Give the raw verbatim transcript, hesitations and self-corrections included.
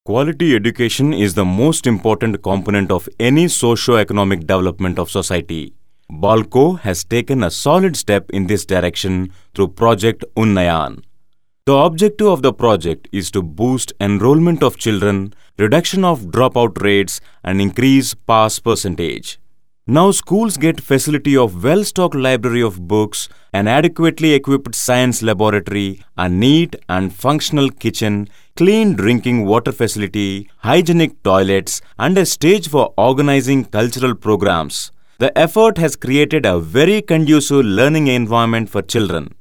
Quality education is the most important component of any socio-economic development of society. BALCO has taken a solid step in this direction through Project Unnayan. The objective of the project is to boost enrollment of children, reduction of dropout rates, and increase pass percentage. Now schools get facility of well-stocked library of books, an adequately equipped science laboratory, a neat and functional kitchen, clean drinking water facility, hygienic toilets, and a stage for organizing cultural programs. The effort has created a very conducive learning environment for children.